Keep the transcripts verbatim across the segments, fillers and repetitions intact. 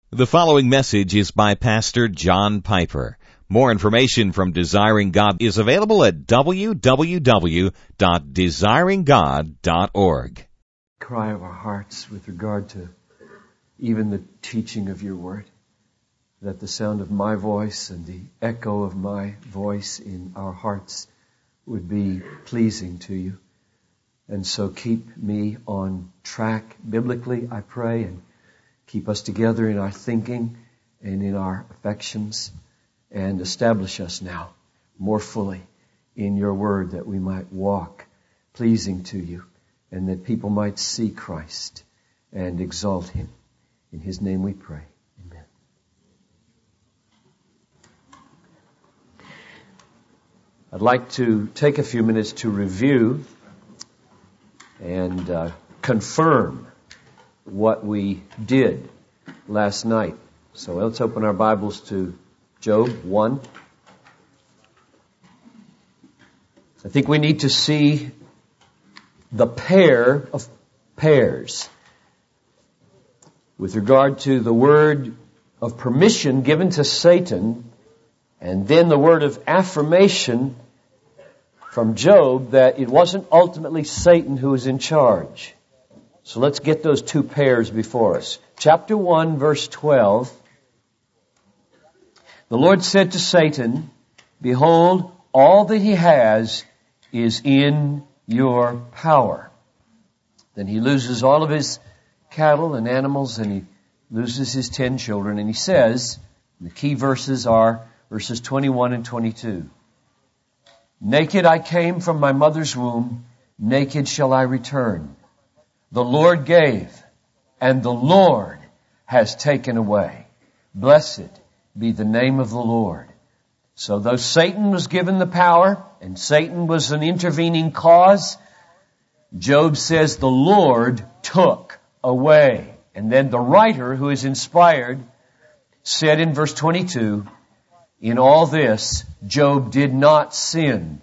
The following message is by Pastor John Piper. More information from Desiring God is available at w w w dot desiring god dot org. Cry of our hearts with regard to even the teaching of your word, that the sound of my voice and the echo of my voice in our hearts would be pleasing to you. And so keep me on track biblically, I pray, and keep us together in our thinking and in our affections, and establish us now more fully in your word, that we might walk pleasing to you and that people might see Christ and exalt him. In his name we pray. Amen. I'd like to take a few minutes to review and uh, confirm what we did last night. So let's open our Bibles to Job one. I think we need to see the pair of pairs with regard to the word of permission given to Satan, and then the word of affirmation from Job that it wasn't ultimately Satan who was in charge. So let's get those two pairs before us. Chapter one, verse twelve. The Lord said to Satan, "Behold, all that he has is in your power." Then he loses all of his cattle and animals, and he loses his ten children. And he says, the key verses are verses twenty-one and twenty-two. "Naked I came from my mother's womb, naked shall I return. The Lord gave, and the Lord has taken away. Blessed be the name of the Lord." So though Satan was given the power, and Satan was an intervening cause, Job says the Lord took away. And then the writer, who is inspired, said in verse twenty-two, "In all this, Job did not sin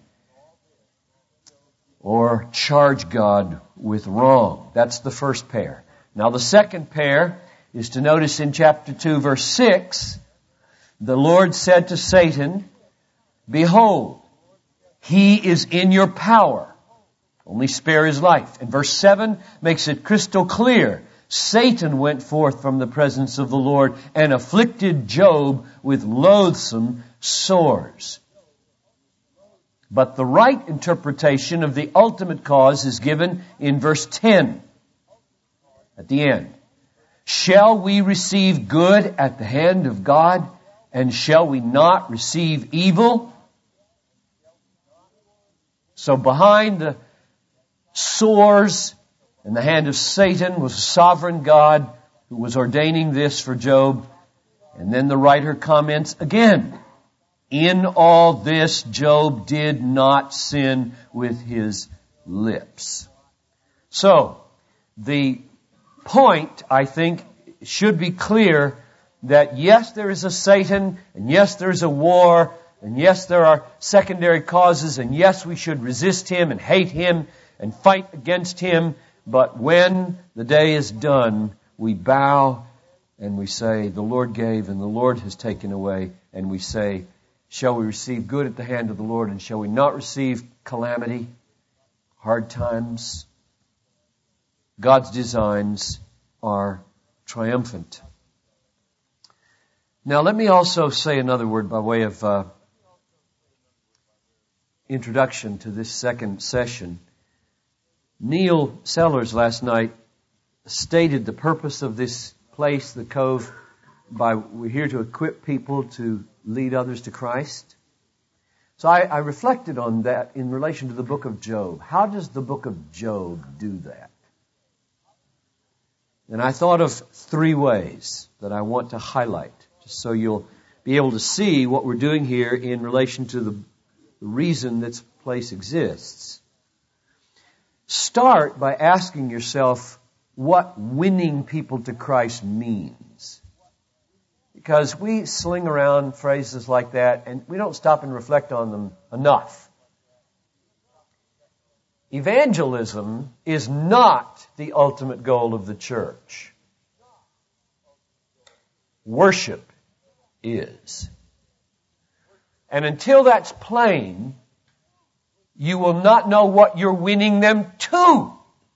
or charge God with wrong." That's the first pair. Now the second pair is to notice in chapter two, verse six, the Lord said to Satan, "Behold, he is in your power. Only spare his life." And verse seven makes it crystal clear. Satan went forth from the presence of the Lord and afflicted Job with loathsome sores. But the right interpretation of the ultimate cause is given in verse ten at the end. "Shall we receive good at the hand of God, and shall we not receive evil?" So behind the sores in the hand of Satan was a sovereign God who was ordaining this for Job. And then the writer comments again, "In all this, Job did not sin with his lips." So, the point, I think, should be clear that yes, there is a Satan, and yes, there is a war, and yes, there are secondary causes, and yes, we should resist him and hate him and fight against him. But when the day is done, we bow and we say, "The Lord gave and the Lord has taken away." And we say, shall we receive good at the hand of the Lord, and shall we not receive calamity, hard times? God's designs are triumphant. Now let me also say another word by way of uh, introduction to this second session. Neil Sellers last night stated the purpose of this place, the Cove, by we're here to equip people to lead others to Christ. So I, I reflected on that in relation to the book of Job. How does the book of Job do that? And I thought of three ways that I want to highlight, just so you'll be able to see what we're doing here in relation to the reason this place exists. Start by asking yourself what winning people to Christ means. Because we sling around phrases like that and we don't stop and reflect on them enough. Evangelism is not the ultimate goal of the church. worship is. And until that's plain, you will not know what you're winning them to.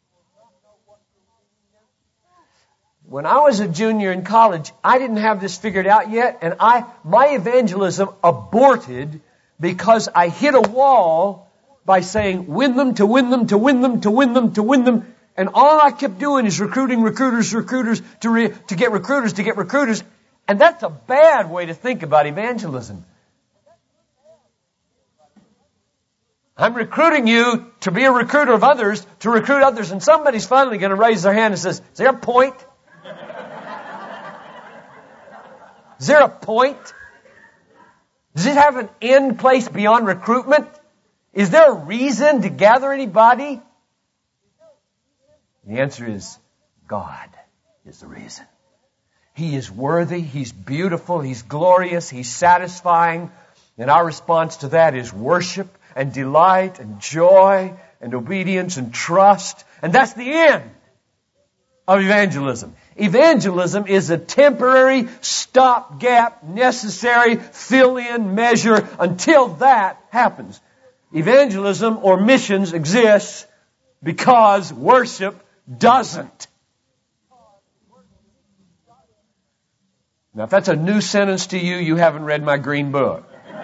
When I was a junior in college, I didn't have this figured out yet, and I my evangelism aborted because I hit a wall by saying, win them, to win them, to win them, to win them, to win them. And all I kept doing is recruiting recruiters, recruiters, to re, to get recruiters, to get recruiters. And that's a bad way to think about evangelism. I'm recruiting you to be a recruiter of others, to recruit others, and somebody's finally going to raise their hand and says, is there a point? Is there a point? Does it have an end place beyond recruitment? Is there a reason to gather anybody? The answer is God is the reason. He is worthy, He's beautiful, He's glorious, He's satisfying. And our response to that is worship and delight and joy and obedience and trust. And that's the end of evangelism. Evangelism is a temporary, stopgap, necessary, fill-in measure until that happens. Evangelism or missions exists because worship doesn't. Now, if that's a new sentence to you, you haven't read my green book.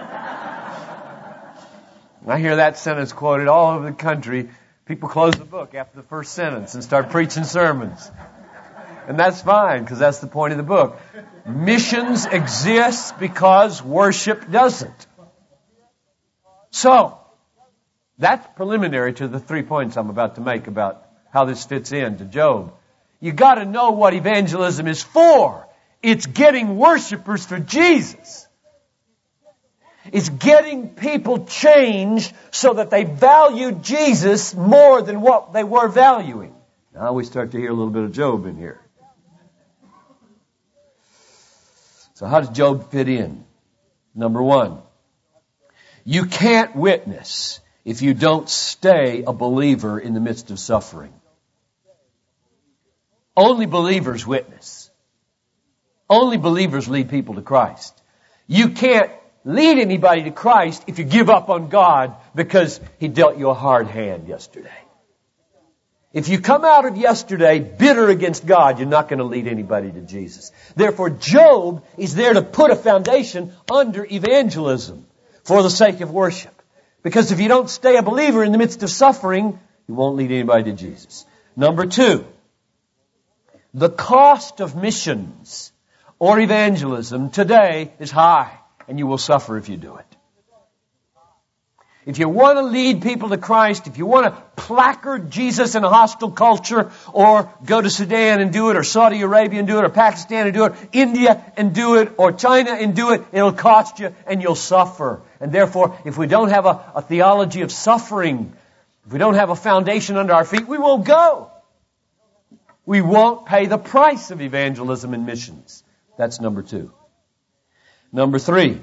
I hear that sentence quoted all over the country. People close the book after the first sentence and start preaching sermons. And that's fine, because that's the point of the book. Missions exist because worship doesn't. So, that's preliminary to the three points I'm about to make about how this fits in to Job. You got to know what evangelism is for. It's getting worshipers for Jesus. It's getting people changed so that they value Jesus more than what they were valuing. Now we start to hear a little bit of Job in here. So how does Job fit in? Number one, you can't witness if you don't stay a believer in the midst of suffering. Only believers witness. Only believers lead people to Christ. You can't lead anybody to Christ if you give up on God because He dealt you a hard hand yesterday. If you come out of yesterday bitter against God, you're not going to lead anybody to Jesus. Therefore, Job is there to put a foundation under evangelism for the sake of worship. Because if you don't stay a believer in the midst of suffering, you won't lead anybody to Jesus. Number two, the cost of missions or evangelism today is high, and you will suffer if you do it. If you want to lead people to Christ, if you want to placard Jesus in a hostile culture, or go to Sudan and do it, or Saudi Arabia and do it, or Pakistan and do it, India and do it, or China and do it, it'll cost you and you'll suffer. And therefore, if we don't have a, a theology of suffering, if we don't have a foundation under our feet, we won't go. We won't pay the price of evangelism and missions. That's number two. Number three.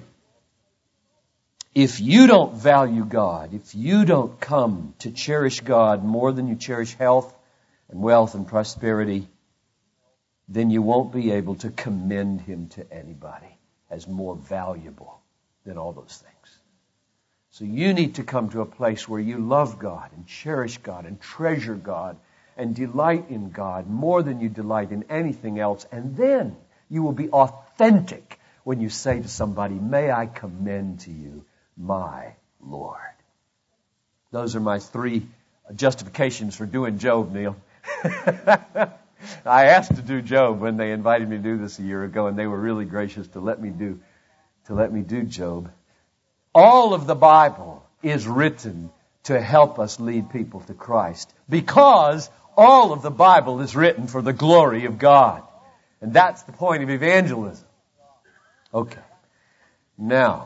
If you don't value God, if you don't come to cherish God more than you cherish health and wealth and prosperity, then you won't be able to commend Him to anybody as more valuable than all those things. So you need to come to a place where you love God and cherish God and treasure God and delight in God more than you delight in anything else. And then you will be authentic when you say to somebody, may I commend to you my Lord. Those are my three justifications for doing Job, Neil. I asked to do Job when they invited me to do this a year ago, and they were really gracious to let me do to let me do Job. All of the Bible is written to help us lead people to Christ, because all of the Bible is written for the glory of God. And that's the point of evangelism. Okay. Now,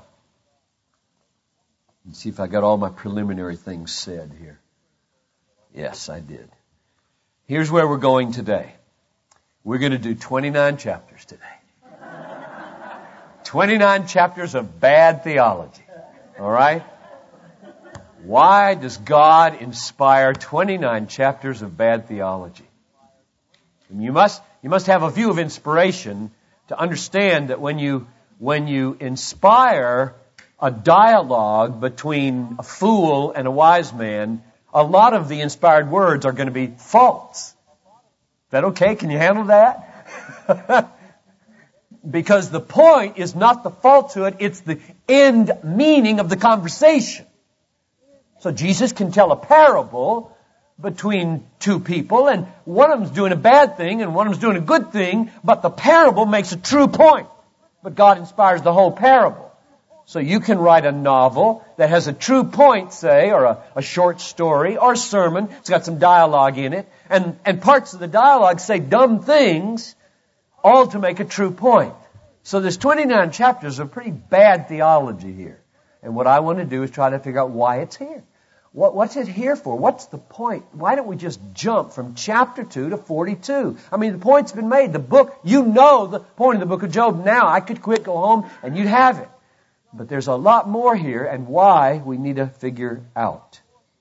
let's see if I got all my preliminary things said here. Yes, I did. Here's where we're going today. We're going to do twenty-nine chapters today. twenty-nine chapters of bad theology. All right? Why does God inspire twenty-nine chapters of bad theology? And you must, you must have a view of inspiration to understand that when you, when you inspire a dialogue between a fool and a wise man, a lot of the inspired words are going to be false. Is that okay? Can you handle that? Because the point is not the falsehood, it's the end meaning of the conversation. So Jesus can tell a parable between two people, and one of them's doing a bad thing and one of them's doing a good thing, but the parable makes a true point. But God inspires the whole parable. So you can write a novel that has a true point, say, or a, a short story or a sermon. It's got some dialogue in it. And, and parts of the dialogue say dumb things, all to make a true point. So there's twenty-nine chapters of pretty bad theology here. And what I want to do is try to figure out why it's here. What, what's it here for? What's the point? Why don't we just jump from chapter two to forty-two? I mean, the point's been made. The book, you know the point of the book of Job now. I could quit, go home, and you'd have it. But there's a lot more here, and why we need to figure out.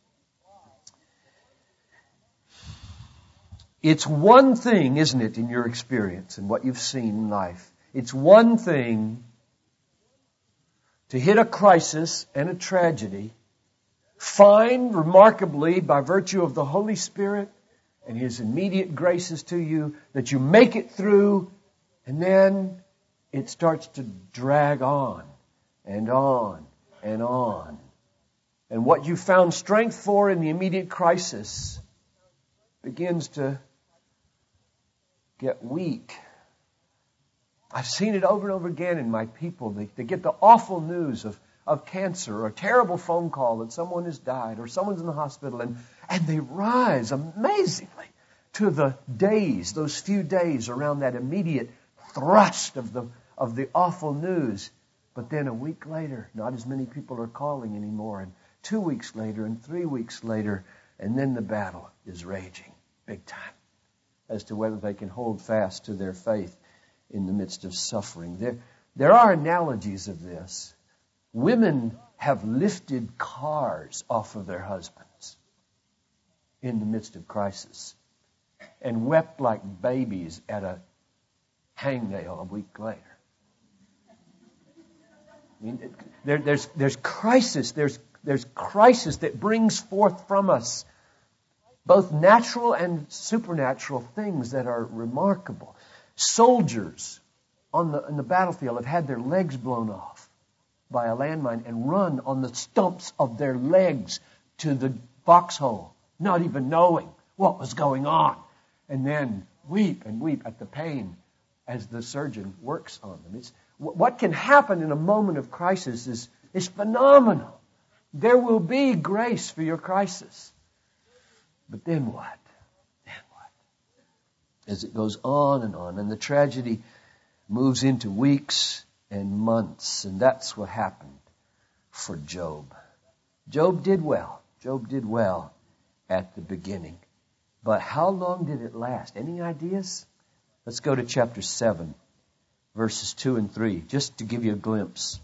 It's one thing, isn't it, in your experience and what you've seen in life? It's one thing to hit a crisis and a tragedy, find remarkably by virtue of the Holy Spirit and His immediate graces to you that you make it through, and then it starts to drag on. And on, and on. And what you found strength for in the immediate crisis begins to get weak. I've seen it over and over again in my people. They, they get the awful news of, of cancer, or a terrible phone call that someone has died, or someone's in the hospital, and, and they rise amazingly to the days, those few days around that immediate thrust of the, of the awful news. But then a week later, not as many people are calling anymore. And two weeks later, and three weeks later, and then the battle is raging big time as to whether they can hold fast to their faith in the midst of suffering. There, there are analogies of this. Women have lifted cars off of their husbands in the midst of crisis and wept like babies at a hangnail a week later. I mean, there, there's, there's crisis. There's, there's crisis that brings forth from us both natural and supernatural things that are remarkable. Soldiers on the, on the battlefield have had their legs blown off by a landmine and run on the stumps of their legs to the foxhole, not even knowing what was going on. And then weep and weep at the pain as the surgeon works on them. It's, what can happen in a moment of crisis is, is phenomenal. There will be grace for your crisis. But then what? Then what? As it goes on and on, and the tragedy moves into weeks and months, and that's what happened for Job. Job did well. Job did well at the beginning. But how long did it last? Any ideas? Let's go to chapter seven. Verses two and three, just to give you a glimpse.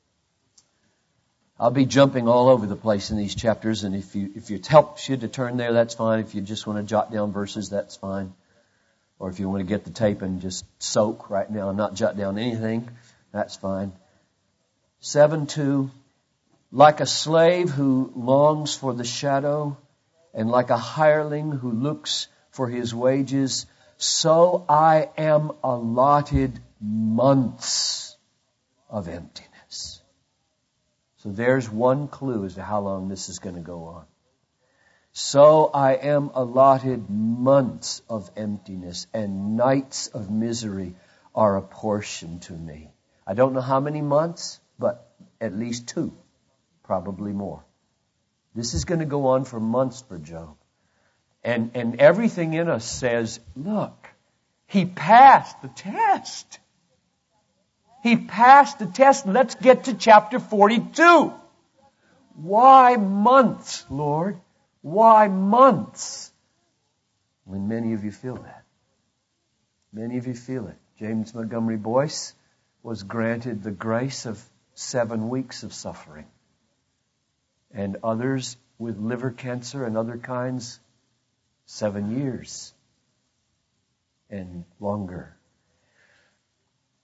I'll be jumping all over the place in these chapters, and if you if it helps you to turn there, that's fine. If you just want to jot down verses, that's fine. Or if you want to get the tape and just soak right now and not jot down anything, that's fine. seven two, like a slave who longs for the shadow, and like a hireling who looks for his wages, so I am allotted months of emptiness. So there's one clue as to how long this is going to go on. So I am allotted months of emptiness, and nights of misery are a portion to me. I don't know how many months, but at least two, probably more. This is going to go on for months for Job. And, and everything in us says, look, he passed the test. He passed the test. Let's get to chapter forty-two. Why months, Lord? Why months? When many of you feel that. Many of you feel it. James Montgomery Boyce was granted the grace of seven weeks of suffering. And others with liver cancer and other kinds, seven years and longer.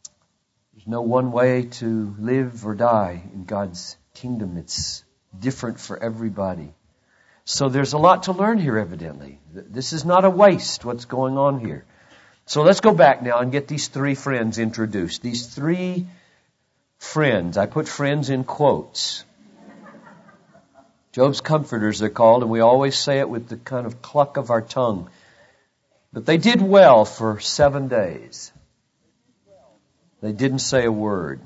There's no one way to live or die in God's kingdom. It's different for everybody. So there's a lot to learn here, evidently. This is not a waste, what's going on here. So let's go back now and get these three friends introduced. These three friends. I put friends in quotes. Job's comforters, they're called, and we always say it with the kind of cluck of our tongue. But they did well for seven days. They didn't say a word.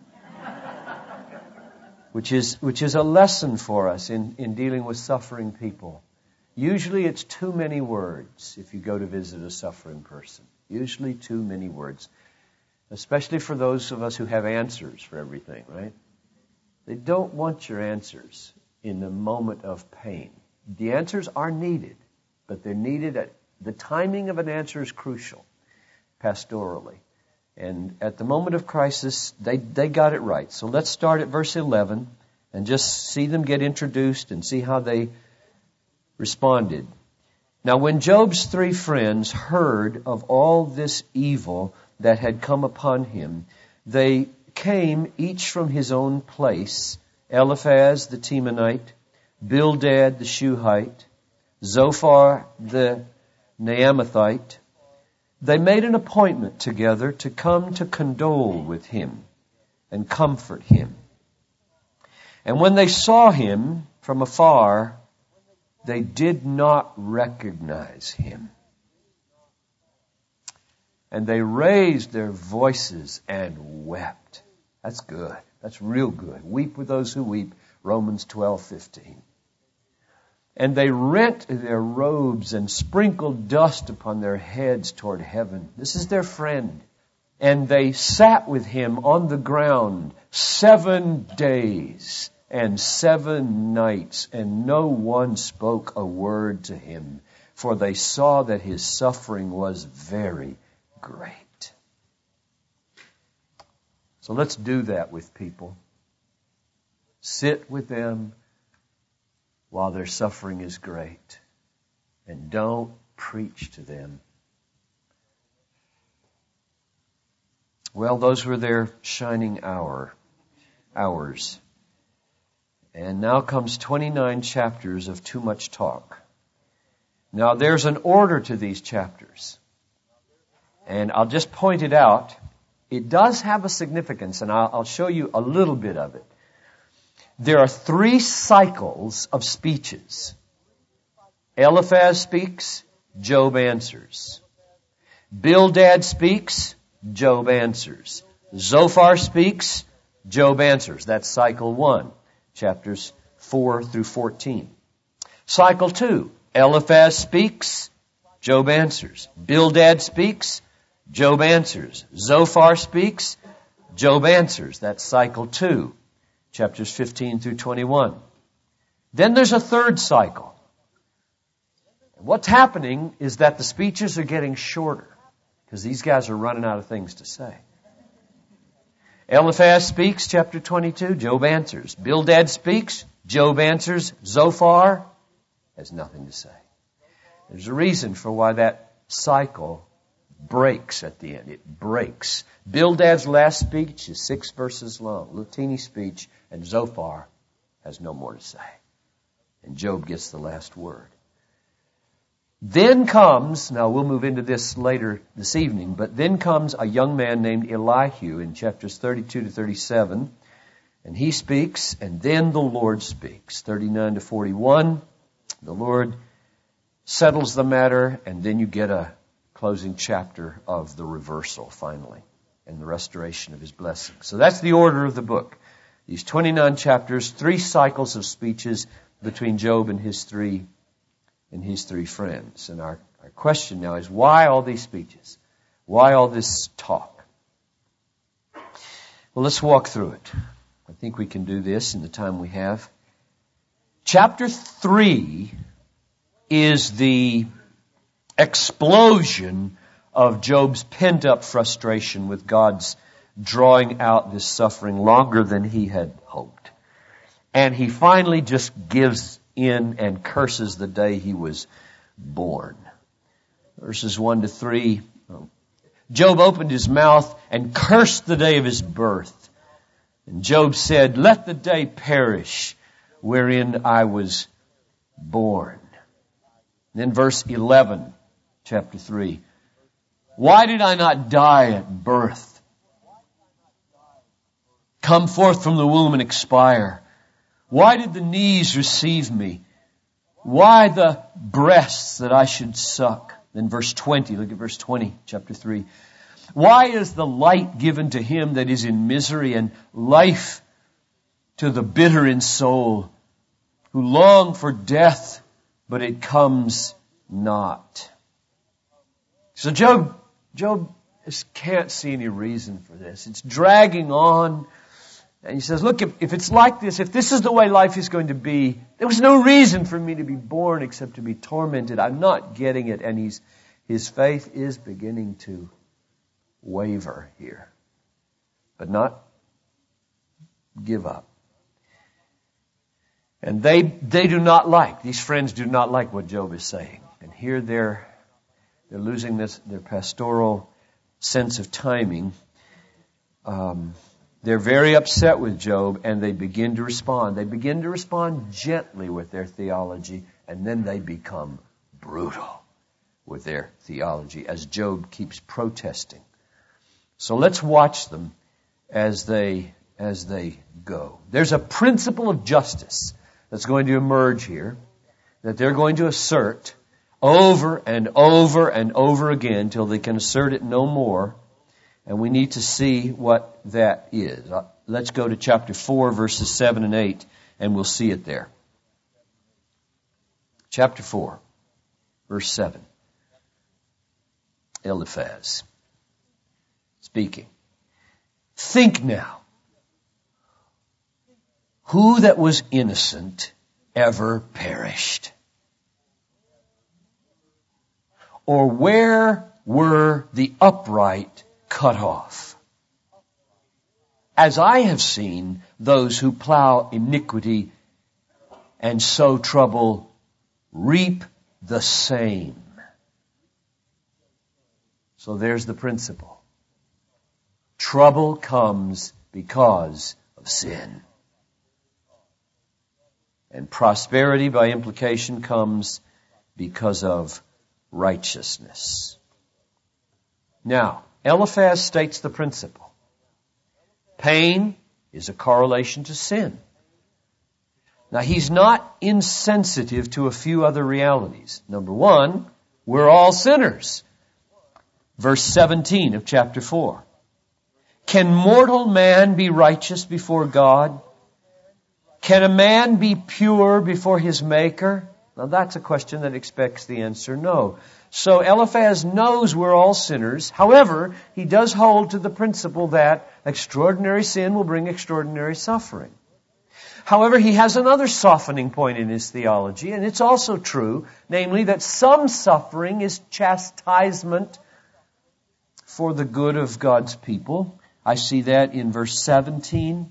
Which is, which is a lesson for us in, in dealing with suffering people. Usually it's too many words if you go to visit a suffering person. Usually too many words. Especially for those of us who have answers for everything, right? They don't want your answers in the moment of pain. The answers are needed, but they're needed at the timing of an answer is crucial, pastorally. And at the moment of crisis, they, they got it right. So let's start at verse eleven and just see them get introduced and see how they responded. Now, when Job's three friends heard of all this evil that had come upon him, they came each from his own place, Eliphaz the Temanite, Bildad the Shuhite, Zophar the Naamathite. They made an appointment together to come to condole with him and comfort him. And when they saw him from afar, they did not recognize him. And they raised their voices and wept. That's good. That's real good. Weep with those who weep. Romans twelve fifteen. And they rent their robes and sprinkled dust upon their heads toward heaven. This is their friend. And they sat with him on the ground seven days and seven nights, and no one spoke a word to him, for they saw that his suffering was very great. So let's do that with people. Sit with them while their suffering is great. And don't preach to them. Well, those were their shining hour, hours. And now comes twenty-nine chapters of too much talk. Now, there's an order to these chapters. And I'll just point it out. It does have a significance, and I'll, I'll show you a little bit of it. There are three cycles of speeches. Eliphaz speaks, Job answers. Bildad speaks, Job answers. Zophar speaks, Job answers. That's cycle one, chapters four through fourteen. Cycle two, Eliphaz speaks, Job answers. Bildad speaks, Job answers. Zophar speaks, Job answers. That's cycle two. Chapters fifteen through twenty-one. Then there's a third cycle. What's happening is that the speeches are getting shorter because these guys are running out of things to say. Eliphaz speaks, chapter twenty-two, Job answers. Bildad speaks, Job answers. Zophar has nothing to say. There's a reason for why that cycle breaks at the end. It breaks. Bildad's last speech is six verses long, a little teeny speech, and Zophar has no more to say. And Job gets the last word. Then comes, now we'll move into this later this evening, but then comes a young man named Elihu in chapters thirty-two to thirty-seven, and he speaks, and then the Lord speaks. thirty-nine to forty-one, the Lord settles the matter, and then you get a closing chapter of the reversal, finally, and the restoration of his blessing. So that's the order of the book. These twenty-nine chapters, three cycles of speeches between Job and his three and his three friends. And our, our question now is, why all these speeches? Why all this talk? Well, let's walk through it. I think we can do this in the time we have. Chapter three is the explosion of Job's pent-up frustration with God's drawing out this suffering longer than he had hoped. And he finally just gives in and curses the day he was born. Verses one to three, Job opened his mouth and cursed the day of his birth. And Job said, let the day perish wherein I was born. And then verse eleven, chapter three. Why did I not die at birth? Come forth from the womb and expire. Why did the knees receive me? Why the breasts that I should suck? Then verse twenty, look at verse twenty, chapter three. Why is the light given to him that is in misery, and life to the bitter in soul, who long for death, but it comes not? So Job, Job just can't see any reason for this. It's dragging on. And he says, look, if, if it's like this, if this is the way life is going to be, there was no reason for me to be born except to be tormented. I'm not getting it. And he's, his faith is beginning to waver here, but not give up. And they, they do not like, these friends do not like what Job is saying. And here they're, they're losing this, their pastoral sense of timing. Um, they're very upset with Job, and they begin to respond. They begin to respond gently with their theology, and then they become brutal with their theology as Job keeps protesting. So let's watch them as they, as they go. There's a principle of justice that's going to emerge here that they're going to assert over and over and over again till they can assert it no more. And we need to see what that is. Let's go to chapter four, verses seven and eight, and we'll see it there. Chapter four, verse seven. Eliphaz speaking. Think now, who that was innocent ever perished? Or where were the upright cut off? As I have seen those who plow iniquity and sow trouble reap the same. So there's the principle. Trouble comes because of sin. And prosperity by implication comes because of righteousness. Now, Eliphaz states the principle. Pain is a correlation to sin. Now, he's not insensitive to a few other realities. Number one, we're all sinners. Verse seventeen of chapter four. Can mortal man be righteous before God? Can a man be pure before his Maker? Now that's a question that expects the answer no. So Eliphaz knows we're all sinners. However, he does hold to the principle that extraordinary sin will bring extraordinary suffering. However, he has another softening point in his theology, and it's also true, namely that some suffering is chastisement for the good of God's people. I see that in verse seventeen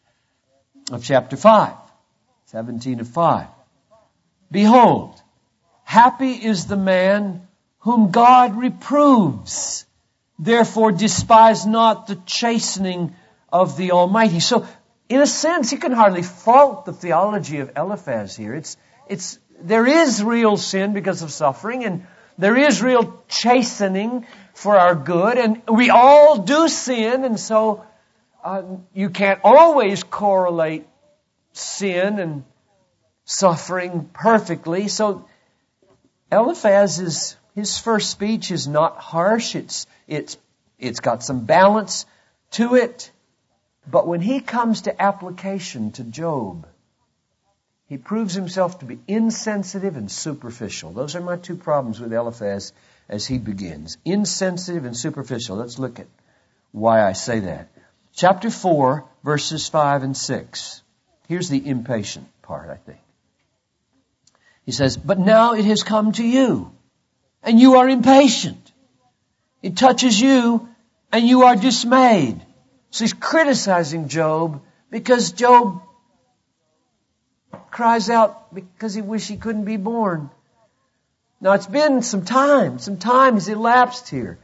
of chapter five. seventeen of five. Behold, happy is the man whom God reproves. Therefore despise not the chastening of the Almighty. So, in a sense, you can hardly fault the theology of Eliphaz here. It's, it's, there is real sin because of suffering, and there is real chastening for our good, and we all do sin, and so uh, you can't always correlate sin and suffering perfectly. So Eliphaz is, his first speech is not harsh. It's, it's, it's got some balance to it. But when he comes to application to Job, he proves himself to be insensitive and superficial. Those are my two problems with Eliphaz as he begins. Insensitive and superficial. Let's look at why I say that. Chapter four, verses five and six. Here's the impatient part, I think. He says, but now it has come to you, and you are impatient. It touches you, and you are dismayed. So he's criticizing Job because Job cries out because he wishes he couldn't be born. Now it's been some time. Some time has elapsed here.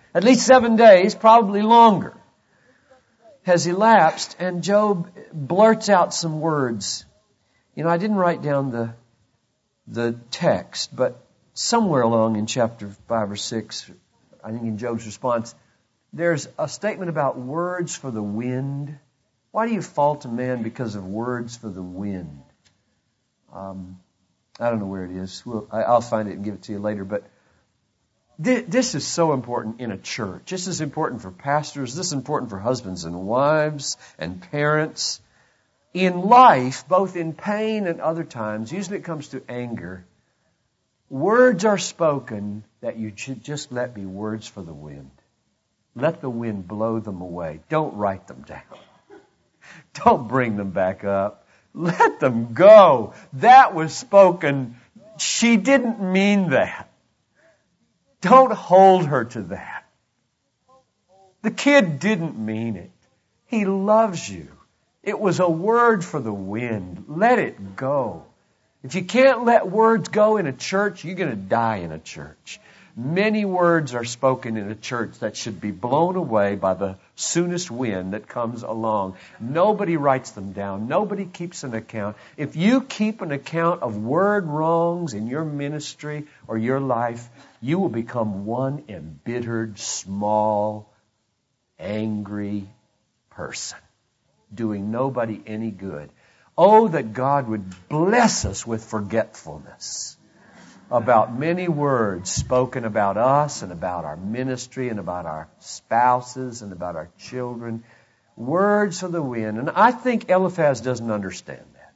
At least seven days, probably longer, has elapsed, and Job blurts out some words. You know, I didn't write down the the text, but somewhere along in chapter five or six, I think in Job's response, there's a statement about words for the wind. Why do you fault a man because of words for the wind? Um, I don't know where it is. We'll, I, I'll find it and give it to you later. But th- this is so important in a church. This is important for pastors. This is important for husbands and wives and parents. In life, both in pain and other times, usually it comes to anger, words are spoken that you should just let be words for the wind. Let the wind blow them away. Don't write them down. Don't bring them back up. Let them go. That was spoken. She didn't mean that. Don't hold her to that. The kid didn't mean it. He loves you. It was a word for the wind. Let it go. If you can't let words go in a church, you're going to die in a church. Many words are spoken in a church that should be blown away by the soonest wind that comes along. Nobody writes them down. Nobody keeps an account. If you keep an account of word wrongs in your ministry or your life, you will become one embittered, small, angry person, doing nobody any good. Oh, that God would bless us with forgetfulness about many words spoken about us and about our ministry and about our spouses and about our children. Words for the wind. And I think Eliphaz doesn't understand that.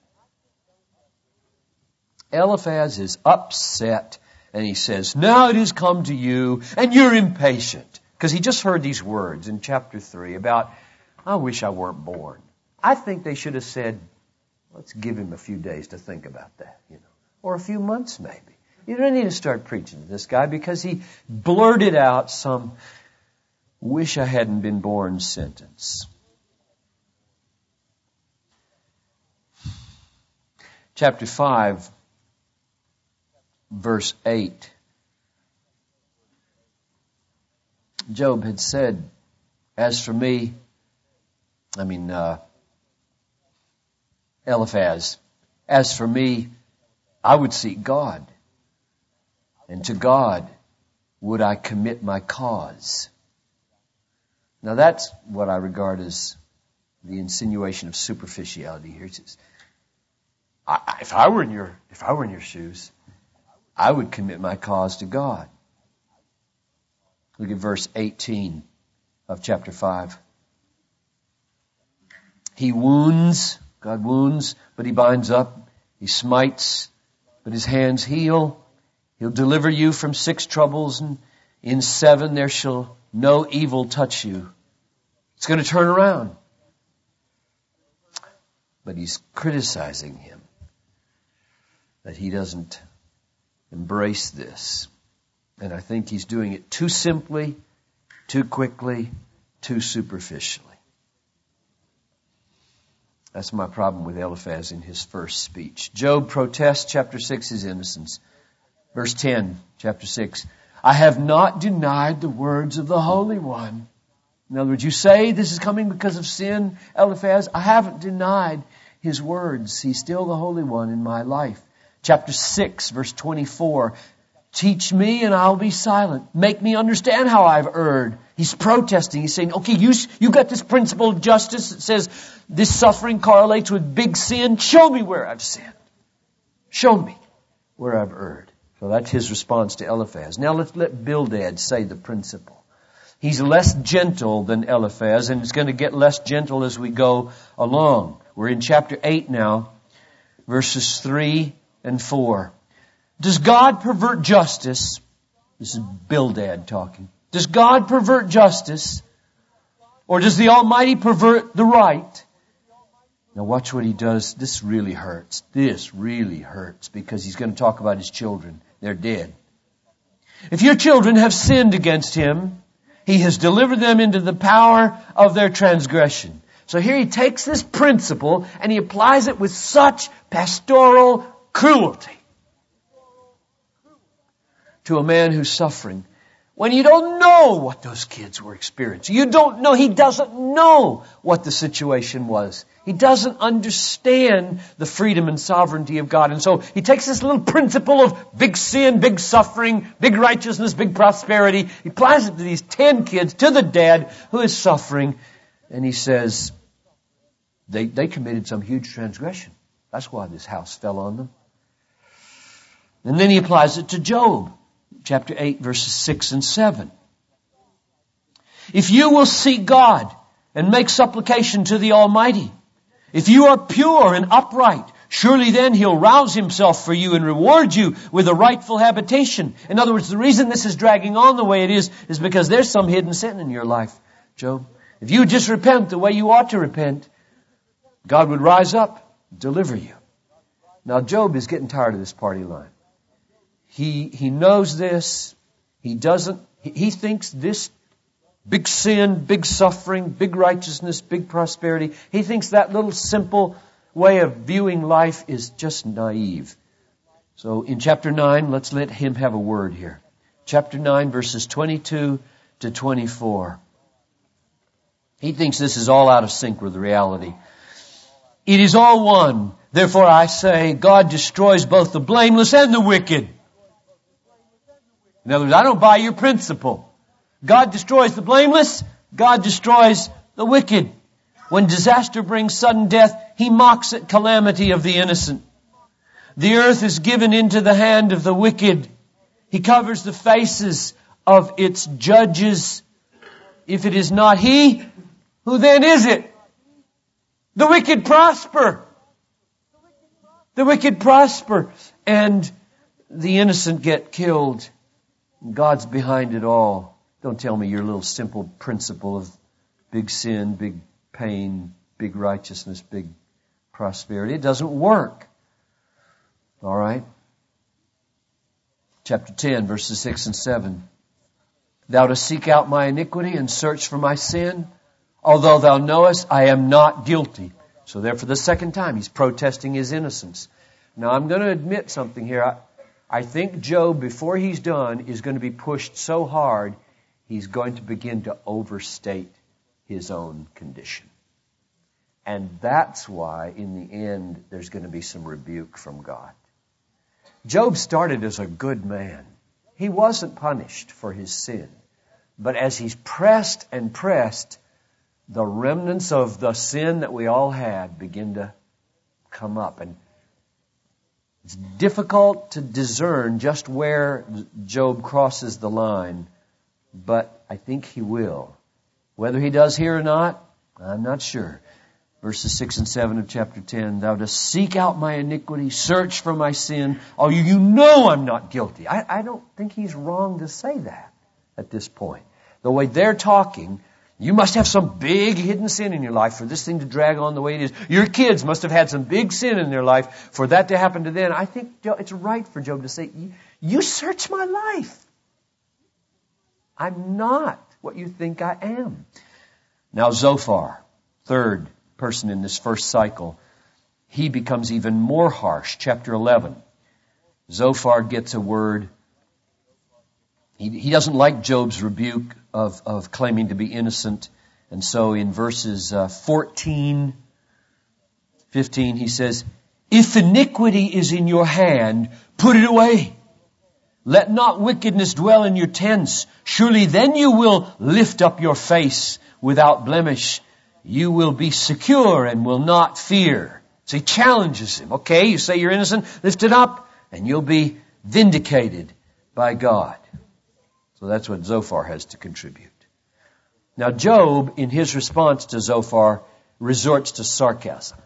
Eliphaz is upset and he says, now it has come to you and you're impatient. Because he just heard these words in chapter three about, I wish I weren't born. I think they should have said, let's give him a few days to think about that, you know, or a few months maybe. You don't need to start preaching to this guy because he blurted out some wish I hadn't been born sentence. Chapter five, verse eight. Job had said, as for me, I mean, uh, Eliphaz, as for me, I would seek God. And to God would I commit my cause. Now that's what I regard as the insinuation of superficiality here. It says, I, if I were in your, if I were in your shoes, I would commit my cause to God. Look at verse eighteen of chapter five. He wounds, God wounds, but he binds up. He smites, but his hands heal. He'll deliver you from six troubles, and in seven there shall no evil touch you. It's going to turn around. But he's criticizing him that he doesn't embrace this. And I think he's doing it too simply, too quickly, too superficially. That's my problem with Eliphaz in his first speech. Job protests, chapter six, his innocence. Verse ten, chapter six. I have not denied the words of the Holy One. In other words, you say this is coming because of sin, Eliphaz. I haven't denied his words. He's still the Holy One in my life. Chapter six, verse twenty-four. Teach me and I'll be silent. Make me understand how I've erred. He's protesting. He's saying, okay, you, you got this principle of justice that says this suffering correlates with big sin. Show me where I've sinned. Show me where I've erred. So that's his response to Eliphaz. Now let's let Bildad say the principle. He's less gentle than Eliphaz, and it's going to get less gentle as we go along. We're in chapter eight now, verses three and four. Does God pervert justice? This is Bildad talking. Does God pervert justice? Or does the Almighty pervert the right? Now watch what he does. This really hurts. This really hurts because he's going to talk about his children. They're dead. If your children have sinned against him, he has delivered them into the power of their transgression. So here he takes this principle and he applies it with such pastoral cruelty to a man who's suffering. when you don't know what those kids were experiencing. You don't know. He doesn't know what the situation was. He doesn't understand the freedom and sovereignty of God. And so he takes this little principle of big sin, big suffering, big righteousness, big prosperity. He applies it to these ten kids, to the dad who is suffering. And he says, they, they committed some huge transgression. That's why this house fell on them. And then he applies it to Job. Chapter eight, verses six and seven. If you will seek God and make supplication to the Almighty, if you are pure and upright, surely then He'll rouse Himself for you and reward you with a rightful habitation. In other words, the reason this is dragging on the way it is, is because there's some hidden sin in your life, Job. If you would just repent the way you ought to repent, God would rise up, deliver you. Now Job is getting tired of this party line. He, he knows this. He doesn't, he, he thinks this big sin, big suffering, big righteousness, big prosperity, he thinks that little simple way of viewing life is just naive. So in chapter nine, let's let him have a word here. Chapter nine, verses twenty-two to twenty-four. He thinks this is all out of sync with reality. It is all one. Therefore I say, God destroys both the blameless and the wicked. In other words, I don't buy your principle. God destroys the blameless. God destroys the wicked. When disaster brings sudden death, He mocks at calamity of the innocent. The earth is given into the hand of the wicked. He covers the faces of its judges. If it is not He, who then is it? The wicked prosper. The wicked prosper. And the innocent get killed. God's behind it all. Don't tell me your little simple principle of big sin, big pain, big righteousness, big prosperity. It doesn't work. All right? Chapter ten, verses six and seven. Thou dost seek out my iniquity and search for my sin. Although thou knowest I am not guilty. So therefore the second time he's protesting his innocence. Now I'm going to admit something here. I, I think Job, before he's done, is going to be pushed so hard, he's going to begin to overstate his own condition. And that's why, in the end, there's going to be some rebuke from God. Job started as a good man. He wasn't punished for his sin. But as he's pressed and pressed, the remnants of the sin that we all had begin to come up. And it's difficult to discern just where Job crosses the line, but I think he will. Whether he does here or not, I'm not sure. Verses six and seven of chapter ten, thou dost seek out my iniquity, search for my sin. Oh, you, you know I'm not guilty. I, I don't think he's wrong to say that at this point. The way they're talking, you must have some big hidden sin in your life for this thing to drag on the way it is. Your kids must have had some big sin in their life for that to happen to them. I think it's right for Job to say, you search my life. I'm not what you think I am. Now Zophar, third person in this first cycle, he becomes even more harsh. Chapter eleven. Zophar gets a word. He, he doesn't like Job's rebuke of, of claiming to be innocent. And so in verses uh, fourteen, fifteen, he says, if iniquity is in your hand, put it away. Let not wickedness dwell in your tents. Surely then you will lift up your face without blemish. You will be secure and will not fear. So he challenges him. Okay, you say you're innocent, lift it up, and you'll be vindicated by God. So that's what Zophar has to contribute. Now Job, in his response to Zophar, resorts to sarcasm.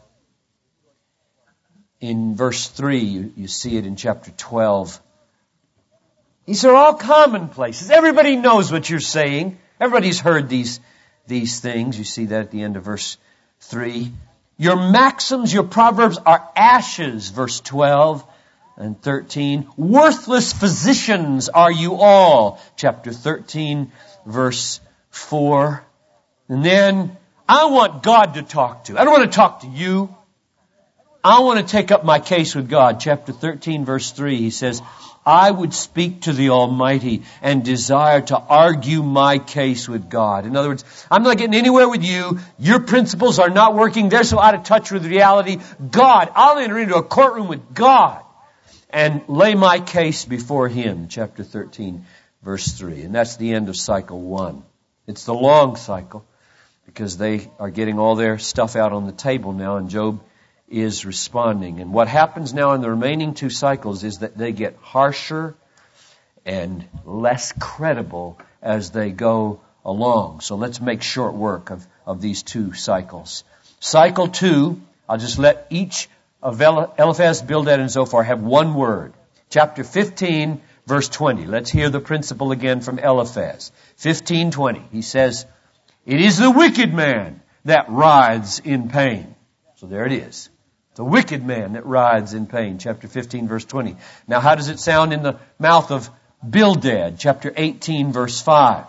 In verse three, you, you see it in chapter twelve. These are all commonplaces. Everybody knows what you're saying. Everybody's heard these, these things. You see that at the end of verse three. Your maxims, your proverbs are ashes, verse twelve and thirteen. Worthless physicians are you all, chapter thirteen, verse four. And then, I want God to talk to. I don't want to talk to you. I want to take up my case with God. Chapter thirteen, verse three, he says, I would speak to the Almighty and desire to argue my case with God. In other words, I'm not getting anywhere with you. Your principles are not working. They're so out of touch with reality. God, I'll enter into a courtroom with God and lay my case before Him. Chapter thirteen, verse three. And that's the end of cycle one. It's the long cycle because they are getting all their stuff out on the table now, and Job is responding. And what happens now in the remaining two cycles is that they get harsher and less credible as they go along. So let's make short work of, of these two cycles. Cycle two, I'll just let each of Eliphaz, Bildad, and Zophar have one word. Chapter fifteen, verse twenty. Let's hear the principle again from Eliphaz. fifteen twenty. He says, "It is the wicked man that writhes in pain." So there it is. The wicked man that writhes in pain. Chapter fifteen, verse twenty. Now how does it sound in the mouth of Bildad? Chapter eighteen, verse five.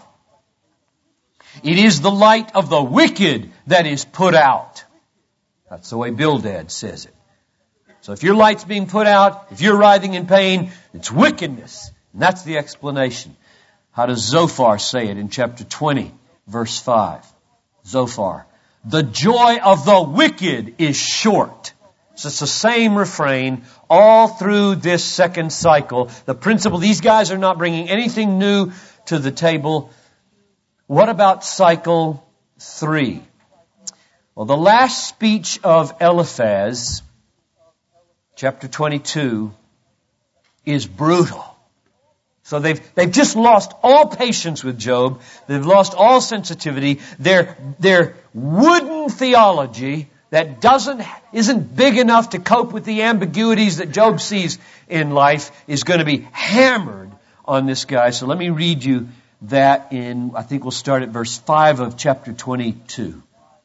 "It is the light of the wicked that is put out." That's the way Bildad says it. So if your light's being put out, if you're writhing in pain, it's wickedness. And that's the explanation. How does Zophar say it in chapter twenty, verse five? Zophar. "The joy of the wicked is short." So it's the same refrain all through this second cycle. The principle, these guys are not bringing anything new to the table. What about cycle three? Well, the last speech of Eliphaz, chapter twenty-two, is brutal. So they've, they've just lost all patience with Job. They've lost all sensitivity. Their, their wooden theology that doesn't, isn't big enough to cope with the ambiguities that Job sees in life is going to be hammered on this guy. So let me read you that in, I think we'll start at verse five of chapter twenty-two.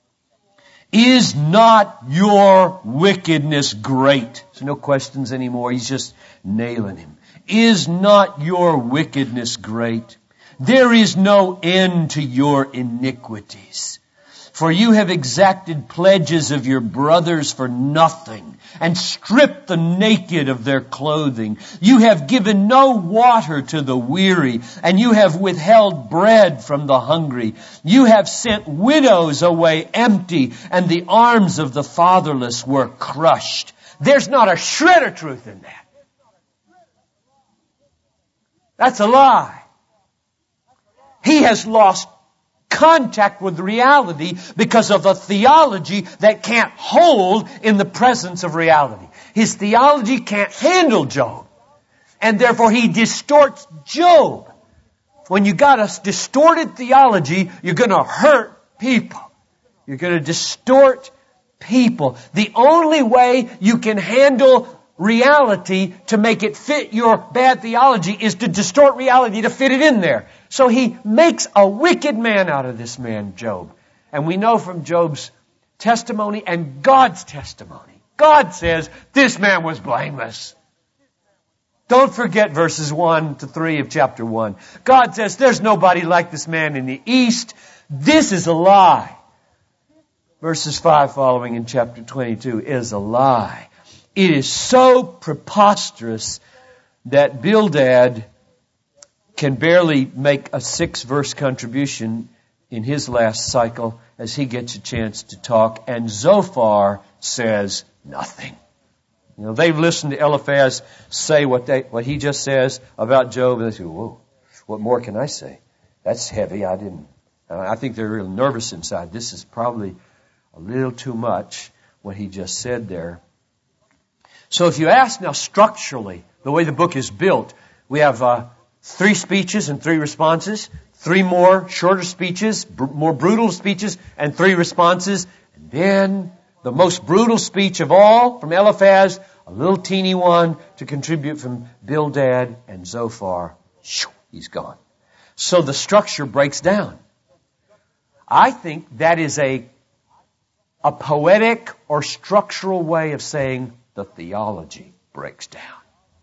"Is not your wickedness great?" So no questions anymore. He's just nailing him. "Is not your wickedness great? There is no end to your iniquities. For you have exacted pledges of your brothers for nothing, and stripped the naked of their clothing. You have given no water to the weary, and you have withheld bread from the hungry. You have sent widows away empty, and the arms of the fatherless were crushed." There's not a shred of truth in that. That's a lie. He has lost contact with reality because of a theology that can't hold in the presence of reality. His theology can't handle Job. And therefore he distorts Job. When you got a distorted theology, you're going to hurt people. You're going to distort people. The only way you can handle reality to make it fit your bad theology is to distort reality to fit it in there. So he makes a wicked man out of this man, Job. And we know from Job's testimony and God's testimony. God says this man was blameless. Don't forget verses one to three of chapter one. God says there's nobody like this man in the East. This is a lie. Verses five following in chapter twenty-two is a lie. It is so preposterous that Bildad can barely make a six-verse contribution in his last cycle as he gets a chance to talk, and Zophar says nothing. You know, they've listened to Eliphaz say what they, what he just says about Job, and they say, "Whoa, what more can I say? That's heavy. I didn't." I think they're real nervous inside. This is probably a little too much what he just said there. So if you ask now structurally, the way the book is built, we have uh, three speeches and three responses, three more shorter speeches, br- more brutal speeches, and three responses. And then the most brutal speech of all from Eliphaz, a little teeny one to contribute from Bildad and Zophar. Shoo, he's gone. So the structure breaks down. I think that is a, a poetic or structural way of saying the theology breaks down.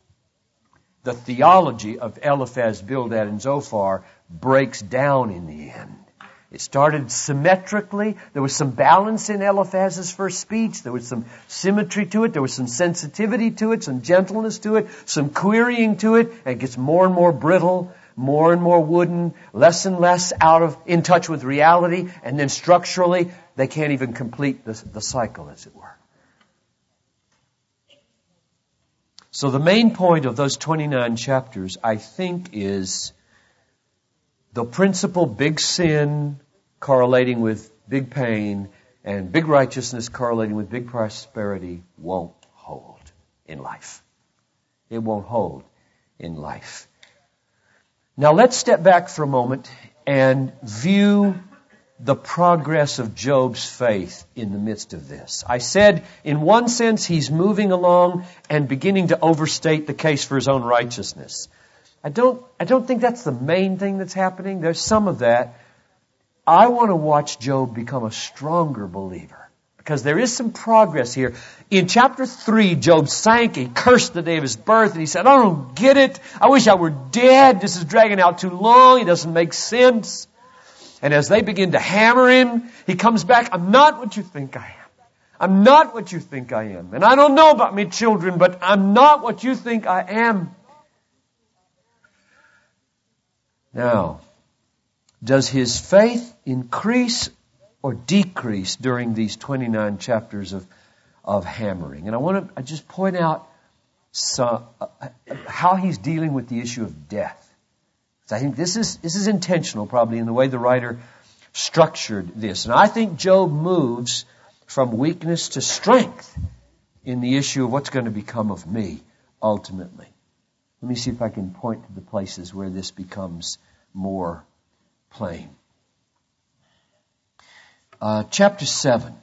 The theology of Eliphaz, Bildad, and Zophar breaks down in the end. It started symmetrically. There was some balance in Eliphaz's first speech. There was some symmetry to it. There was some sensitivity to it, some gentleness to it, some querying to it. And it gets more and more brittle, more and more wooden, less and less out of, in touch with reality. And then structurally, they can't even complete the, the cycle, as it were. So the main point of those twenty-nine chapters, I think, is the principle big sin correlating with big pain and big righteousness correlating with big prosperity won't hold in life. It won't hold in life. Now let's step back for a moment and view the progress of Job's faith in the midst of this. I said, in one sense, he's moving along and beginning to overstate the case for his own righteousness. I don't, I don't think that's the main thing that's happening. There's some of that. I want to watch Job become a stronger believer, because there is some progress here. In chapter three, Job sank. He cursed the day of his birth, and he said, I don't get it. I wish I were dead. This is dragging out too long. It doesn't make sense. And as they begin to hammer him, he comes back, I'm not what you think I am. I'm not what you think I am. And I don't know about me children, but I'm not what you think I am. Now, does his faith increase or decrease during these twenty-nine chapters of, of hammering? And I want to I just point out some, uh, how he's dealing with the issue of death. So I think this is this is intentional, probably, in the way the writer structured this. And I think Job moves from weakness to strength in the issue of what's going to become of me, ultimately. Let me see if I can point to the places where this becomes more plain. Uh, chapter seven.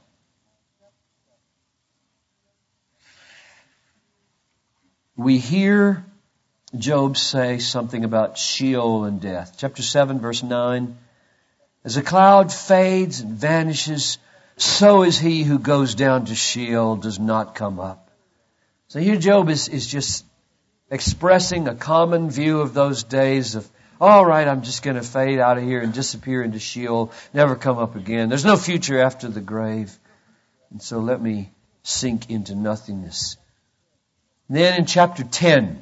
We hear Job say something about Sheol and death. Chapter seven, verse nine. As a cloud fades and vanishes, so is he who goes down to Sheol, does not come up. So here Job is, is just expressing a common view of those days of, all right, I'm just going to fade out of here and disappear into Sheol, never come up again. There's no future after the grave. And so let me sink into nothingness. And then in chapter ten,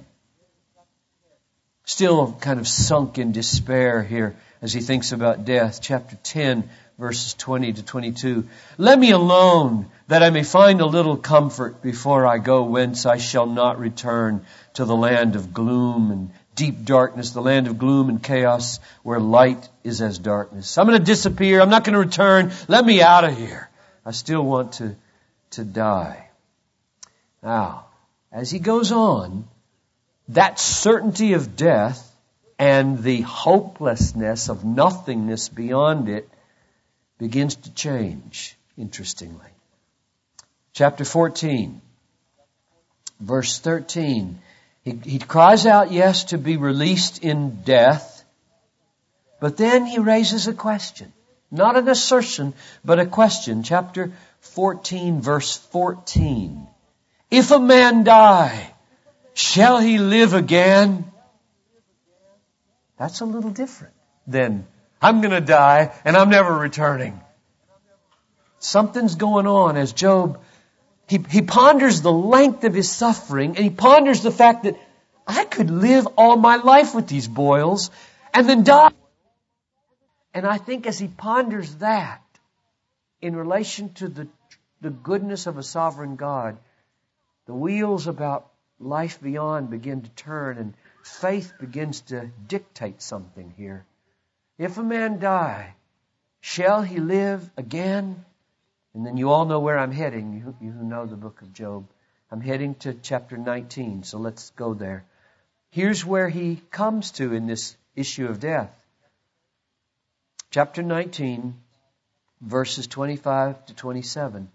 still kind of sunk in despair here as he thinks about death. Chapter ten, verses twenty to twenty-two. Let me alone, that I may find a little comfort before I go, whence I shall not return to the land of gloom and deep darkness, the land of gloom and chaos, where light is as darkness. I'm going to disappear. I'm not going to return. Let me out of here. I still want to, to die. Now, as he goes on, that certainty of death and the hopelessness of nothingness beyond it begins to change, interestingly. Chapter fourteen, verse thirteen. He, he cries out, yes, to be released in death, but then he raises a question. Not an assertion, but a question. Chapter fourteen, verse fourteen. If a man die, shall he live again? That's a little different than, I'm going to die and I'm never returning. Something's going on as Job, he, he ponders the length of his suffering, and he ponders the fact that I could live all my life with these boils and then die. And I think as he ponders that in relation to the, the goodness of a sovereign God, the wheels about life beyond begin to turn, and faith begins to dictate something here. If a man die, shall he live again? And then you all know where I'm heading, you, you who know the book of Job. I'm heading to chapter nineteen, so let's go there. Here's where he comes to in this issue of death. Chapter nineteen, verses twenty-five to twenty-seven.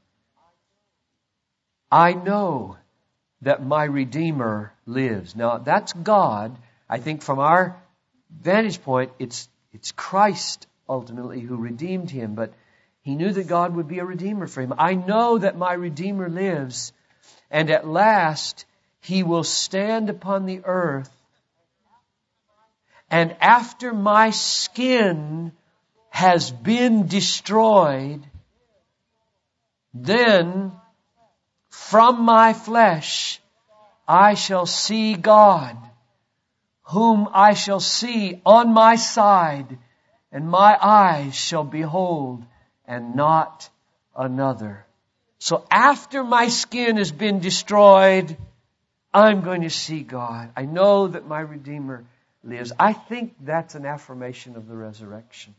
I know that my Redeemer lives. Now, that's God. I think from our vantage point, it's it's Christ ultimately who redeemed him, but he knew that God would be a Redeemer for him. I know that my Redeemer lives, and at last he will stand upon the earth, and after my skin has been destroyed, then from my flesh I shall see God, whom I shall see on my side, and my eyes shall behold, and not another. So after my skin has been destroyed, I'm going to see God. I know that my Redeemer lives. I think that's an affirmation of the resurrection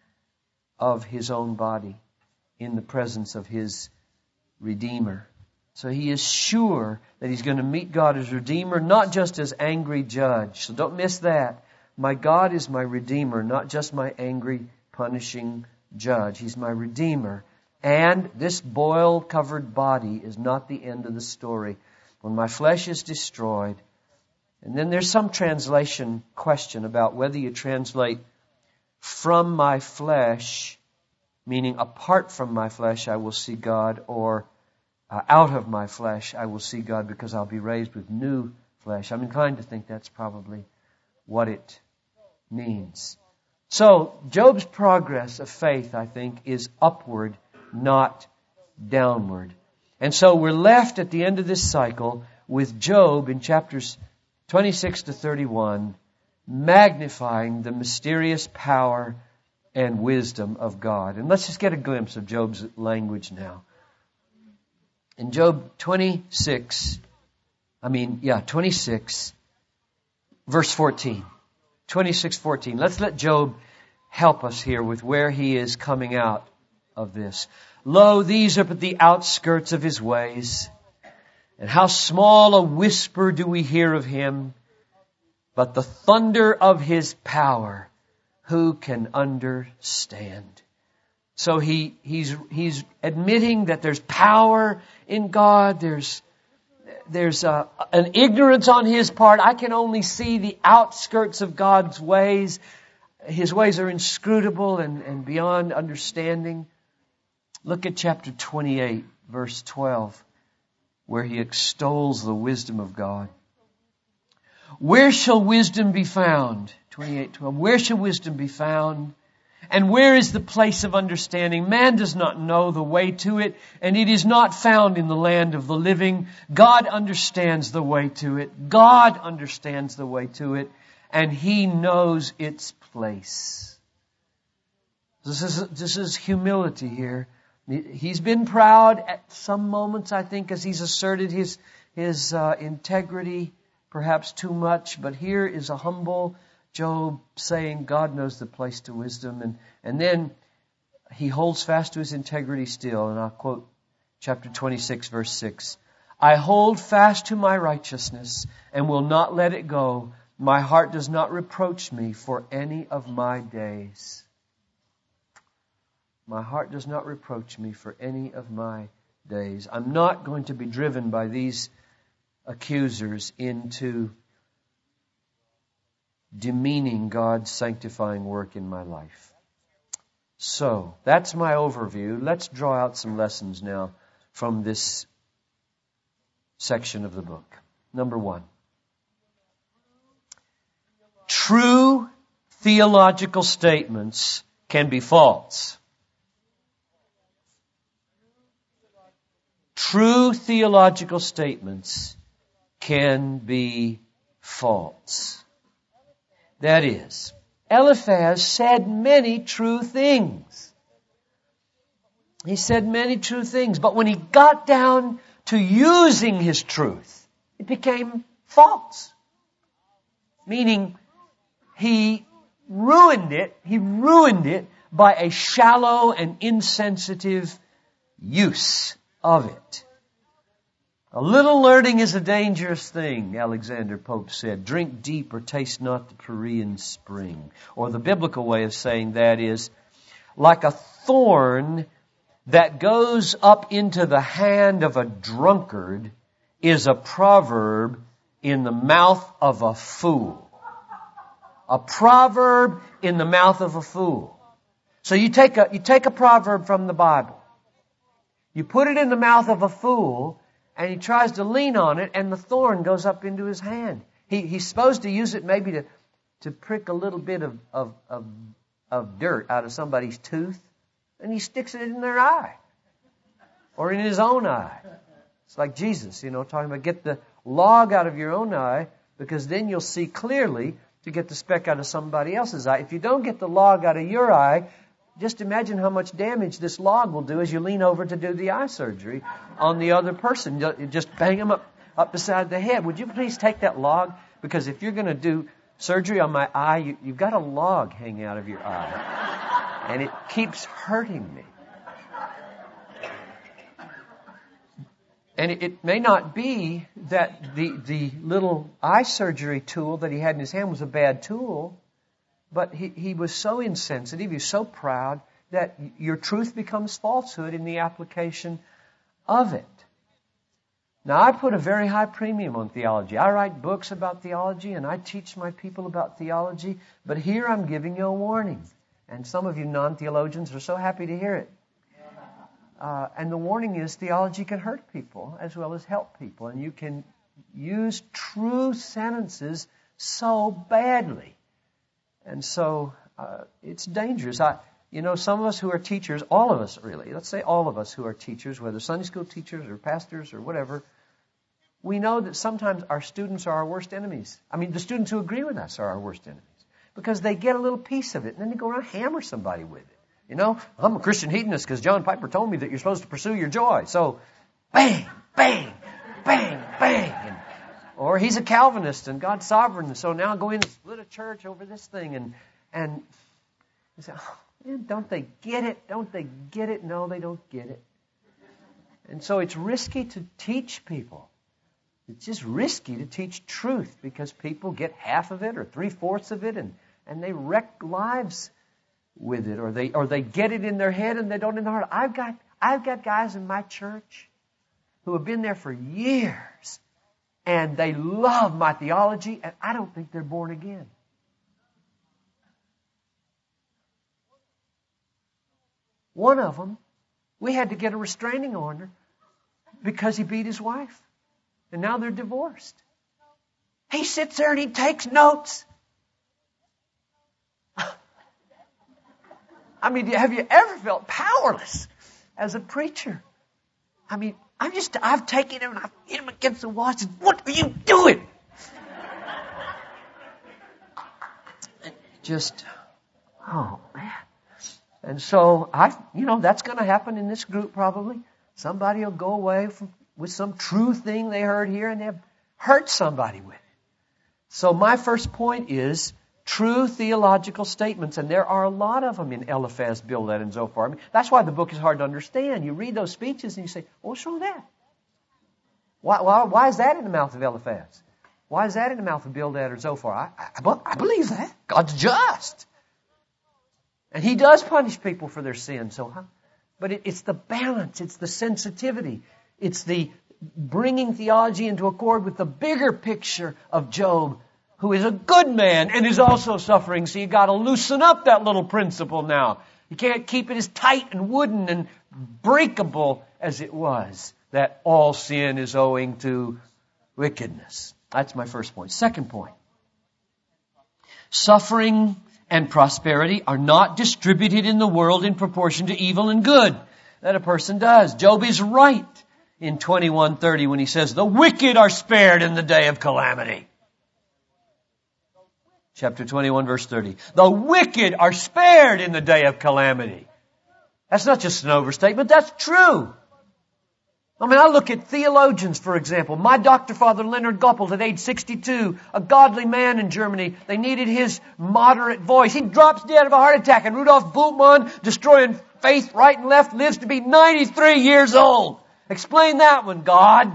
of His own body in the presence of His Redeemer. So he is sure that he's going to meet God as Redeemer, not just as angry judge. So don't miss that. My God is my Redeemer, not just my angry, punishing judge. He's my Redeemer. And this boil-covered body is not the end of the story. When my flesh is destroyed, and then there's some translation question about whether you translate from my flesh, meaning apart from my flesh I will see God, or uh, out of my flesh I will see God because I'll be raised with new flesh. I'm inclined to think that's probably what it means. So, Job's progress of faith, I think, is upward, not downward. And so we're left at the end of this cycle with Job in chapters twenty-six to thirty-one, magnifying the mysterious power and wisdom of God. And let's just get a glimpse of Job's language now. In Job twenty-six, I mean, yeah, twenty-six, verse fourteen. twenty-six fourteen. Let's let Job help us here with where he is coming out of this. Lo, these are but the outskirts of his ways, and how small a whisper do we hear of him, but the thunder of his power, who can understand? So he, he's, he's admitting that there's power in God. There's, there's a, an ignorance on his part. I can only see the outskirts of God's ways. His ways are inscrutable and, and beyond understanding. Look at chapter twenty-eight, verse twelve, where he extols the wisdom of God. Where shall wisdom be found? twenty-eight twelve. Where shall wisdom be found? And where is the place of understanding? Man does not know the way to it, and it is not found in the land of the living. God understands the way to it. God understands the way to it, and He knows its place. This is, this is humility here. He's been proud at some moments, I think, as he's asserted his, his uh, integrity, perhaps too much. But here is a humble Job saying God knows the place to wisdom. And, and then he holds fast to his integrity still. And I'll quote chapter twenty-six, verse six. I hold fast to my righteousness and will not let it go. My heart does not reproach me for any of my days. My heart does not reproach me for any of my days. I'm not going to be driven by these accusers into demeaning God's sanctifying work in my life. So, that's my overview. Let's draw out some lessons now from this section of the book. Number one. True theological statements can be false. True theological statements can be false. That is, Eliphaz said many true things. He said many true things, but when he got down to using his truth, it became false. Meaning, he ruined it, he ruined it by a shallow and insensitive use of it. A little learning is a dangerous thing, Alexander Pope said. Drink deep or taste not the Perean spring. Or the biblical way of saying that is, like a thorn that goes up into the hand of a drunkard is a proverb in the mouth of a fool. A proverb in the mouth of a fool. So you take a, you take a proverb from the Bible. You put it in the mouth of a fool, and he tries to lean on it, and the thorn goes up into his hand. He, he's supposed to use it maybe to, to prick a little bit of, of, of of dirt out of somebody's tooth, and he sticks it in their eye or in his own eye. It's like Jesus, you know, talking about get the log out of your own eye, because then you'll see clearly to get the speck out of somebody else's eye. If you don't get the log out of your eye, just imagine how much damage this log will do as you lean over to do the eye surgery on the other person. You just bang them up, up beside the head. Would you please take that log? Because if you're going to do surgery on my eye, you, you've got a log hanging out of your eye. And it keeps hurting me. And it, it may not be that the, the little eye surgery tool that he had in his hand was a bad tool, but he, he was so insensitive, he was so proud, that your truth becomes falsehood in the application of it. Now, I put a very high premium on theology. I write books about theology, and I teach my people about theology, but here I'm giving you a warning. And some of you non-theologians are so happy to hear it. Uh, and the warning is theology can hurt people as well as help people. And you can use true sentences so badly. And so uh, it's dangerous. I, you know, some of us who are teachers, all of us really, let's say all of us who are teachers, whether Sunday school teachers or pastors or whatever, we know that sometimes our students are our worst enemies. I mean, the students who agree with us are our worst enemies because they get a little piece of it and then they go around and hammer somebody with it. You know, I'm a Christian hedonist because John Piper told me that you're supposed to pursue your joy. So, bang, bang, bang, bang. And, or he's a Calvinist and God's sovereign. So now go in and split a church over this thing. And, and you say, oh, man, don't they get it? Don't they get it? No, they don't get it. And so it's risky to teach people. It's just risky to teach truth because people get half of it or three-fourths of it and, and they wreck lives with it, or they or they get it in their head and they don't in their heart. I've got I've got guys in my church who have been there for years, and they love my theology, and I don't think they're born again. One of them, we had to get a restraining order because he beat his wife, and now they're divorced. He sits there and he takes notes. I mean, have you ever felt powerless as a preacher? I mean, I'm just, I've taken him and I've hit him against the wall and said, what are you doing? And just, oh man. And so I, you know, that's going to happen in this group probably. Somebody will go away from, with some true thing they heard here and they've hurt somebody with it. So my first point is, true theological statements, and there are a lot of them in Eliphaz, Bildad, and Zophar. I mean, that's why the book is hard to understand. You read those speeches and you say, well, what's wrong with that? Why, why, why is that in the mouth of Eliphaz? Why is that in the mouth of Bildad or Zophar? I, I, I believe that. God's just. And He does punish people for their sin. So, huh? But it, it's the balance. It's the sensitivity. It's the bringing theology into accord with the bigger picture of Job, who is a good man and is also suffering. So you got to loosen up that little principle now. You can't keep it as tight and wooden and breakable as it was, that all sin is owing to wickedness. That's my first point. Second point. Suffering and prosperity are not distributed in the world in proportion to evil and good that a person does. Job is right in twenty-one thirty when he says, the wicked are spared in the day of calamity. Chapter twenty-one, verse thirty. The wicked are spared in the day of calamity. That's not just an overstatement, that's true. I mean, I look at theologians, for example. My Doctor Father Leonard Goppelt at age sixty-two, a godly man in Germany. They needed his moderate voice. He drops dead of a heart attack, and Rudolf Bultmann, destroying faith right and left, lives to be ninety-three years old. Explain that one, God.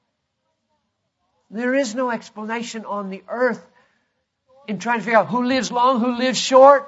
There is no explanation on the earth in trying to figure out who lives long, who lives short.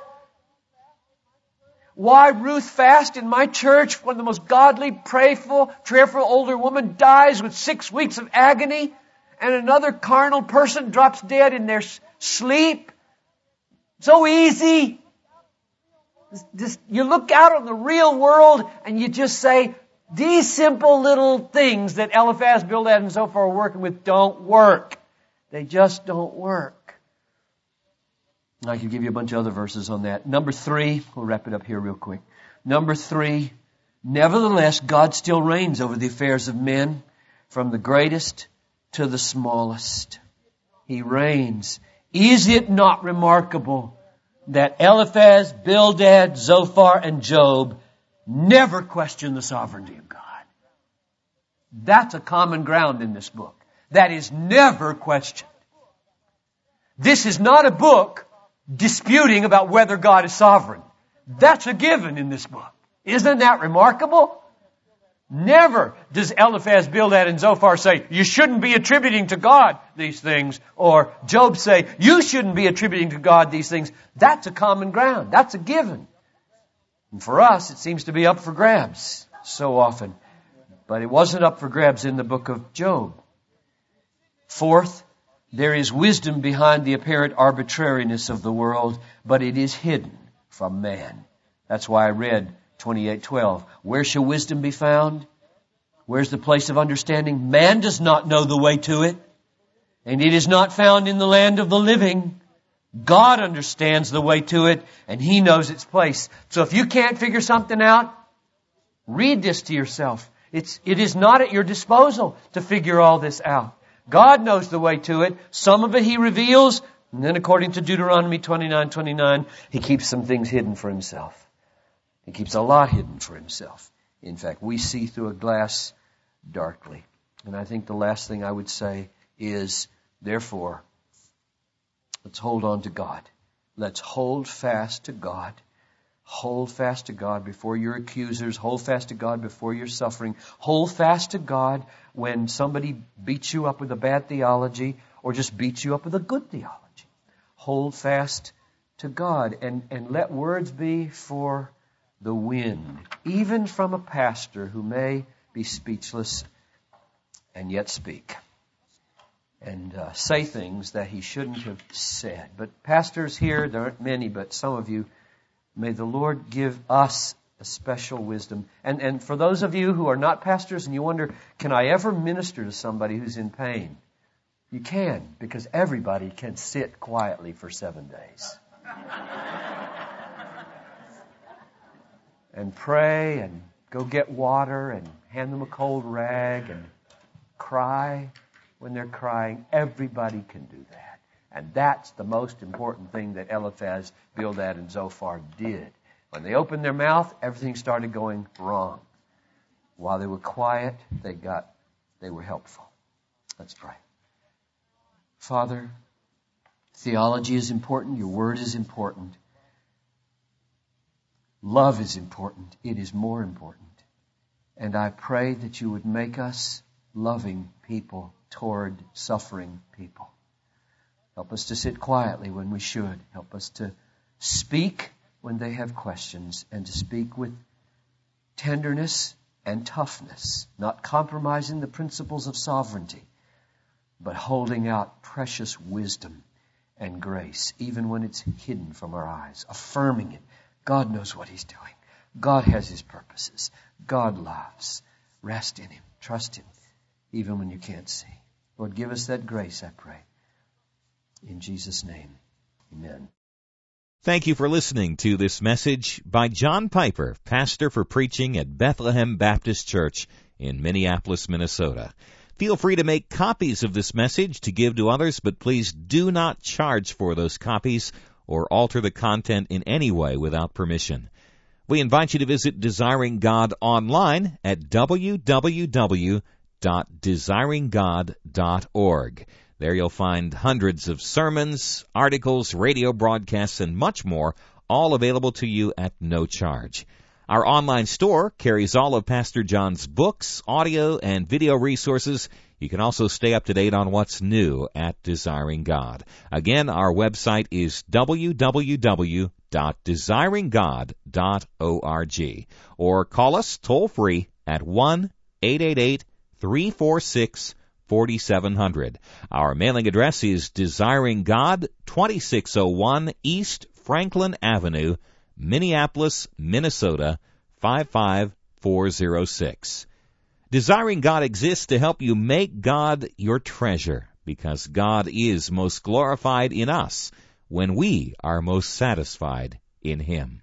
Why Ruth Fast in my church, one of the most godly, prayerful, prayerful older woman, dies with six weeks of agony, and another carnal person drops dead in their sleep. So easy. Just, you look out on the real world and you just say, these simple little things that Eliphaz, Bildad, and Zophar are working with don't work. They just don't work. I could give you a bunch of other verses on that. Number three, we'll wrap it up here real quick. Number three, nevertheless, God still reigns over the affairs of men, from the greatest to the smallest. He reigns. Is it not remarkable that Eliphaz, Bildad, Zophar, and Job never question the sovereignty of God? That's a common ground in this book. That is never questioned. This is not a book disputing about whether God is sovereign. That's a given in this book. Isn't that remarkable? Never does Eliphaz, Bildad, and Zophar say, you shouldn't be attributing to God these things. Or Job say, you shouldn't be attributing to God these things. That's a common ground. That's a given. And for us, it seems to be up for grabs so often. But it wasn't up for grabs in the book of Job. Fourth, there is wisdom behind the apparent arbitrariness of the world, but it is hidden from man. That's why I read twenty-eight twelve. Where shall wisdom be found? Where's the place of understanding? Man does not know the way to it, and it is not found in the land of the living. God understands the way to it, and He knows its place. So if you can't figure something out, read this to yourself. It's, it is not at your disposal to figure all this out. God knows the way to it. Some of it He reveals, and then according to Deuteronomy twenty-nine twenty-nine, He keeps some things hidden for Himself. He keeps a lot hidden for Himself. In fact, we see through a glass darkly. And I think the last thing I would say is, therefore, let's hold on to God. Let's hold fast to God. Hold fast to God before your accusers. Hold fast to God before you're suffering. Hold fast to God when somebody beats you up with a bad theology or just beats you up with a good theology. Hold fast to God and, and let words be for the wind, even from a pastor who may be speechless and yet speak and uh, say things that he shouldn't have said. But pastors here, there aren't many, but some of you, may the Lord give us a special wisdom. And, and for those of you who are not pastors and you wonder, can I ever minister to somebody who's in pain? You can, because everybody can sit quietly for seven days. And pray and go get water and hand them a cold rag and cry when they're crying. Everybody can do that. And that's the most important thing that Eliphaz, Bildad, and Zophar did. When they opened their mouth, everything started going wrong. While they were quiet, they got, they were helpful. Let's pray. Father, theology is important. Your word is important. Love is important. It is more important. And I pray that you would make us loving people toward suffering people. Help us to sit quietly when we should. Help us to speak when they have questions and to speak with tenderness and toughness, not compromising the principles of sovereignty, but holding out precious wisdom and grace, even when it's hidden from our eyes, affirming it. God knows what He's doing. God has His purposes. God loves. Rest in Him. Trust Him, even when you can't see. Lord, give us that grace, I pray. In Jesus' name, amen. Thank you for listening to this message by John Piper, pastor for preaching at Bethlehem Baptist Church in Minneapolis, Minnesota. Feel free to make copies of this message to give to others, but please do not charge for those copies or alter the content in any way without permission. We invite you to visit Desiring God online at w w w dot desiring god dot org. There you'll find hundreds of sermons, articles, radio broadcasts, and much more, all available to you at no charge. Our online store carries all of Pastor John's books, audio, and video resources. You can also stay up to date on what's new at Desiring God. Again, our website is w w w dot desiring god dot org. Or call us toll-free at one eight eight eight, three four six, four seven zero zero. Our mailing address is Desiring God, twenty-six oh one East Franklin Avenue, Minneapolis, Minnesota, five five four zero six. Desiring God exists to help you make God your treasure, because God is most glorified in us when we are most satisfied in Him.